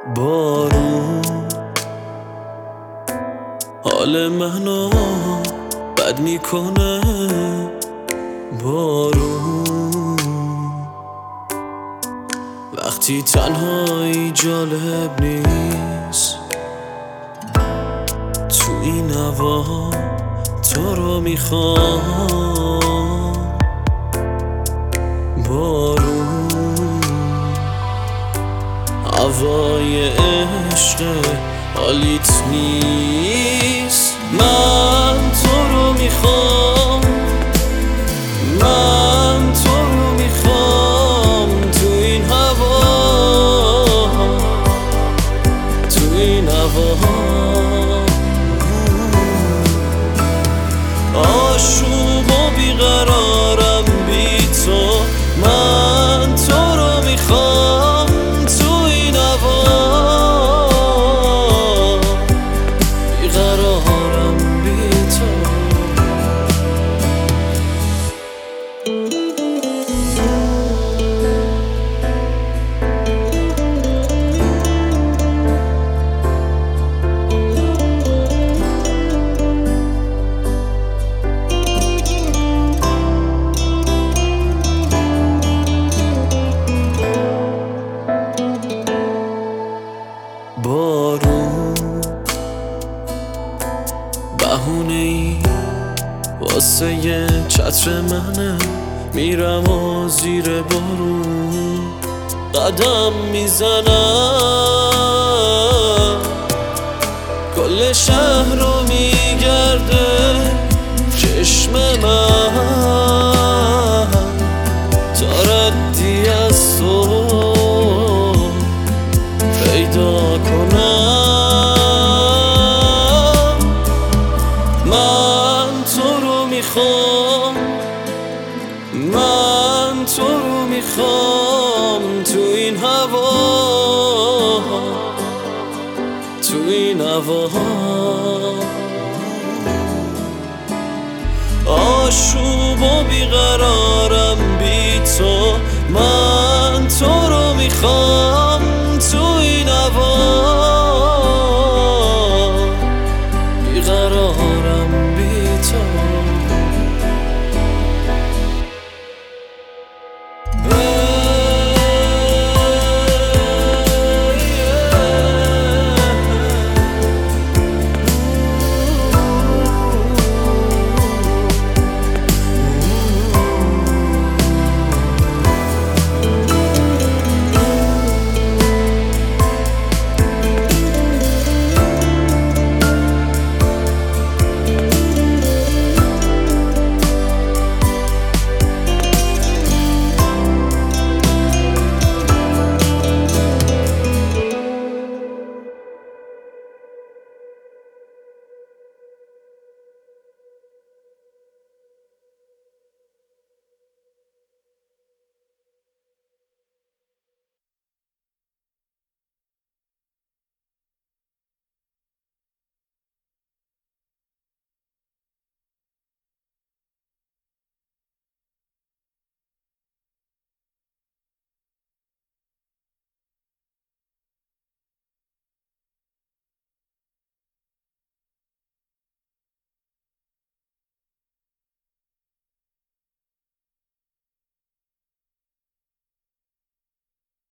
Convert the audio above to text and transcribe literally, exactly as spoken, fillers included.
بارون حال منو بد میکنه. بارون وقتی تنهایی جالب نیست. تو این هوا تو رو میخوام. بارون هوای عشق حالیت نیست. من تو رو میخوام، من تو رو میخوام. تو این هوا، تو این هوا آشوب و بیقرارم بی تو. من تو رو میخوام. تو این هوا بیقرارم بی تو. بارون بهونه ای واسه یه چتر منه. میرم و زیر بارون قدم میزنم. کل شهر رو میگرده چشم من تا ردی از تو پیدا کنم. من تو رو میخوام، من تو رو میخوام. تو این هوا، تو این هوا آشوب و بیقرارم